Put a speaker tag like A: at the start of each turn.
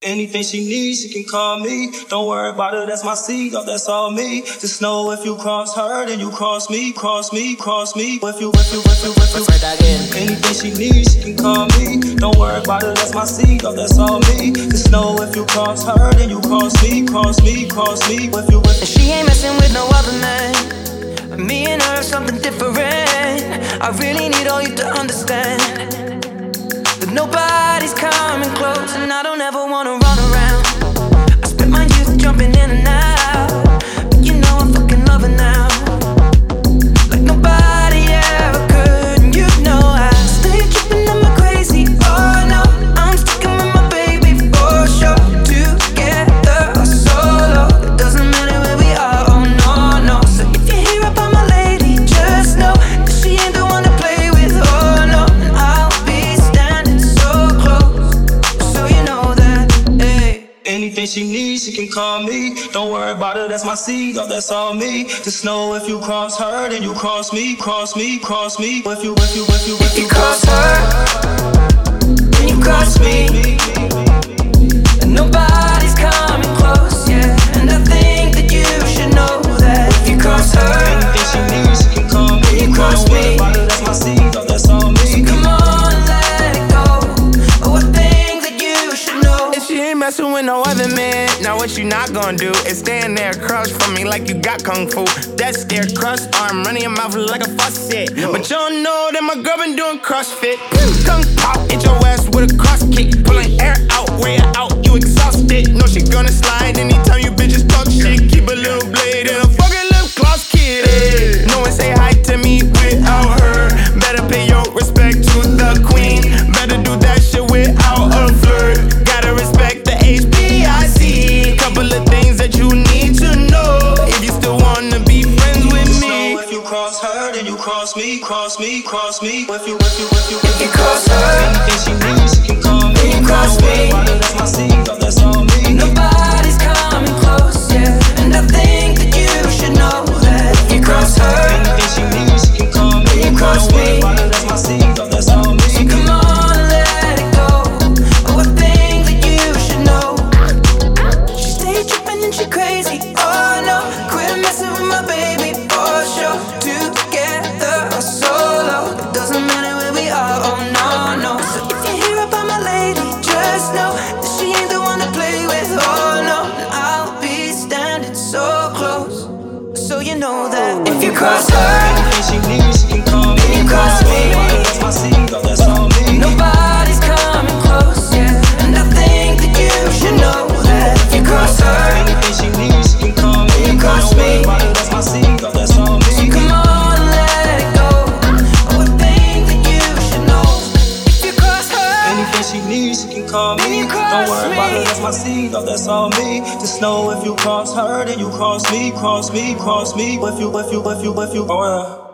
A: Anything she needs, she can call me. Don't worry about it, that's my seed, oh, that's all me. Just know if you cross her, then you cross me, cross me, cross me. If you. Anything she needs, she can call me. Don't worry about it, that's my seed, oh, that's all me. Just know if you cross her, then you cross me, cross me, cross me. If you.
B: And she ain't messing with no other man. Me and her, something different. I really need all you to understand that nobody's coming close, and I don't ever wanna run around. I spent my youth jumping in and out, but you know I'm fucking loving now, like nobody ever could. And you know I stay tripping, am I crazy? Oh no, I'm sticking with my baby for sure. Together or solo, it doesn't matter where we are. Oh no, no. So if you hear about my lady, just know that she ain't the one to play with. Oh no, and I'll be standing so close, so you know that. Hey.
A: Anything she needs, she can call me. Don't worry about it, that's my seed, oh, that's all me. Just know if you cross her, then you cross me, cross me, cross me. If you
B: cross her, then you cross me, and nobody's coming close, yeah. And I think that you should know that if you cross her,
A: anything she needs, she can call me.
B: You cross me,
A: don't worry about it, that's my seed, oh, that's all me.
B: so come on, let it go. Oh, I think that you should know.
C: And she ain't messing with no other man. Now what you not gonna do is stand there across from me like you got kung fu. That stare cross arm, running your mouth like a faucet. But you don't know that my girl been doing CrossFit. Kung pop, hit your ass with a cross kick. Pulling air out, way out, you exhausted. Know she gonna slide anytime you bitches talk shit. Keep a little blade and a fucking lip gloss kid. Hey. No one say hi to me without her. Better pay your respect to the queen. Better do that shit without a flirt. Gotta respect the HBIC. Couple of things that you need to know if you still wanna be friends with me.
A: So if you cross her, then you cross me, cross me, cross me. If you
B: cross her,
A: anything she needs, she can call me.
B: you cross me,
A: that's my seed, oh, that's all me.
B: nobody's coming close, yeah. And I think that you should know that if you cross her,
A: Anything she needs, she can call me.
B: you cross me,
A: That's my seed, oh, that's all me.
B: so come on, let it go. Oh, I think that you should know. She stay tripping and she crazy. Oh no, quit messing with my baby for sure. Together or solo, it doesn't matter where we are. Oh no, no. So if you hear about my lady, just know that she ain't the one to play with. Oh no, and I'll be standing so close, so you know that if you cross her,
A: Anything she needs, she can call me.
B: you cross me,
A: That's my seed, oh, that's all me.
B: nobody's coming close, yeah. And I think that you should know that if you cross her,
A: Anything she needs, she can call me.
B: you cross me,
A: That's my seed, oh, that's all me.
B: so come on, let it go. Oh, I think that you should know if you cross her.
A: Anything she needs, she can call
B: Then
A: me.
B: you cross
A: Don't worry about
B: me.
A: it, that's my seed, oh, that's all me. Just know if you cross her, then you cross me, cross me, cross me. If you, oh, yeah.